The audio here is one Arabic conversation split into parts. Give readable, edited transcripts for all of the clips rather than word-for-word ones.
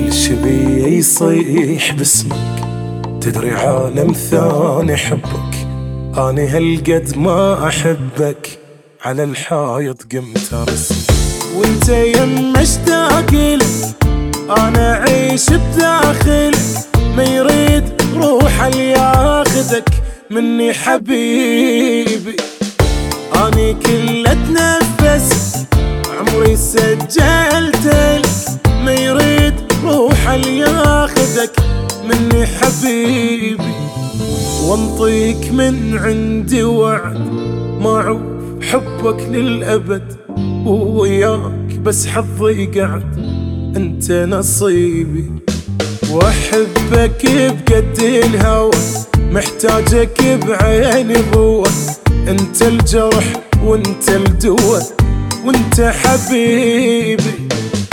كل شي بي يصيح باسمك، تدري عالم ثاني حبك، أنا هالقد ما أحبك، على الحايط قمت أرسم. وانت يما اشتاق لك، أنا أعيش بداخلك، ما يريد روح اللي ياخذك مني حبيبي. أني كل أتنفس عمري سجلتلك، ما يريد روح اللي ياخذك مني حبيبي. وانطيك من عندي وعد، معروف حبك للأبد، ووياك بس حظي قعد انت نصيبي. واحبك بقد الهوى، محتاجك بعيني بوة، انت الجرح وانت الدواء وانت حبيبي.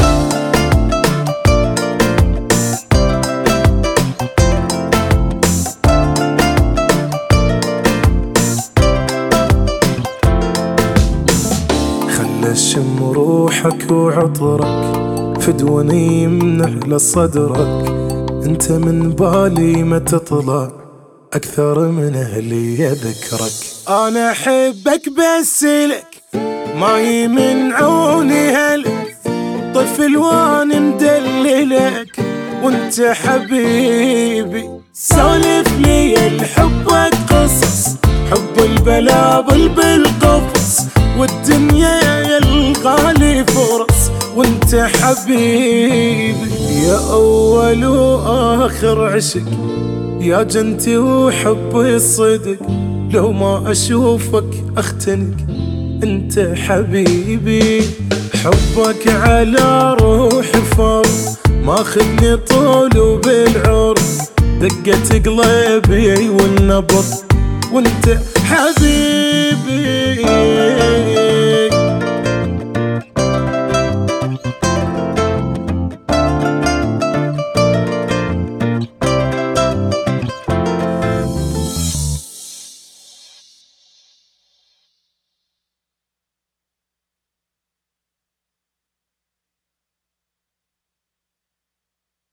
خل اشم روحك وعطرك، فدوني يمنع لصدرك، انت من بالي ما تطلع اكثر من اهلي يذكرك. انا احبك بس لك، ما يمنعوني هلك، طفل وانا مدللك وانت حبيبي. سولف لي الحبك قصص، حب البلابل بالقفص، والدنيا يلقالي فرص وانت حبيبي. يا اول واخر عشق، يا جنتي وحبي الصدق، لو ما اشوفك اختنق انت حبيبي. حبك على روحي فرض، ماخذني طول وبالعرض، دقة قلبي والنبض وانت حبيبي.